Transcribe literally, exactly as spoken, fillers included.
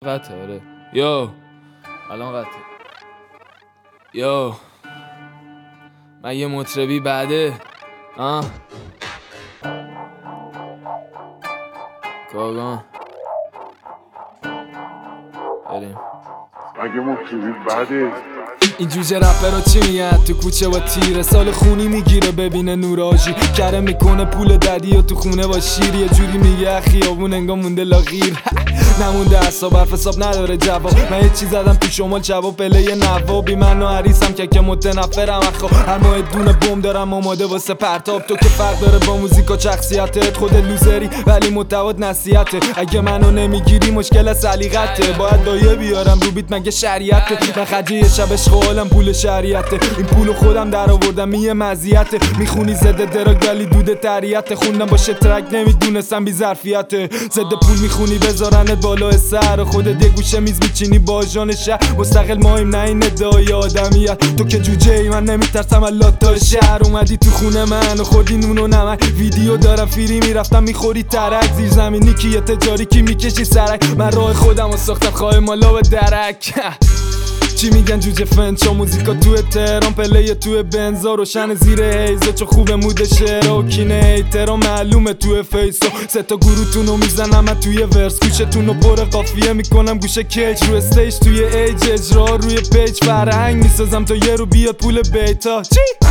قطعه آره. یو الان قطعه. یو من یه مطربی بعده آه کاغان بریم مگه مطربی بعده. این جوجه رپرها چی میگن تو کوچه با تیره سال خونی میگیره ببینه نوراژی کره میکنه پول ددی و تو خونه با شیر یه جوری میگه خیابون انگار مونده لاغیر نمونده اصاب حرف حساب نداره جواب من یه چی زدم تو شمال جواب پله یه نوابی من و عریسم که که متنفرم اخو هر ماه دونه بوم دارم آماده واسه پرتاب تو که فرق داره با موزیک و شخصیتت خود لوزری ولی محتوات نصیحته اگه منو نمیگیری مشکل سلیقته باید دایه بیارم رو بیت مگه شریعته من خرج یه شب عشق پول شریعته این پولو خودم در آوردم یه مزیته میخونی زده دراگ ولی دود تریته خوندم باشه ترک نمیدونستم بی ظرفیته زده پول میخونی بذارنت بالا سر خودت یه گوشه میز میچینی با آژان شهر مستقل مایم نه این ادعای آدمیت تو که جوجه ای من نمیترسم الله تا شهر اومدی تو خونه من و خوردی نون و نمک ویدیو دارم فری میرفتم میخوری ترک زیر زمینی کی تجاری کی میکشی سرک من راه خودم و ساختم خواه مالا و درک چی میگن جوجه فنچا موزیکا تو تهران پله تو بنزا روشن زیر هیزه چو خوب مود شعر و کینه ایترا معلومه تو فیسا سه تا گروتونو میزنم من توی ورس گوشتونو پر قافیه میکنم گوشه کیج رو استیج توی ایج اجرا روی پیج فرهنگ میسازم تا یه رو بیاد پول بیتا چی؟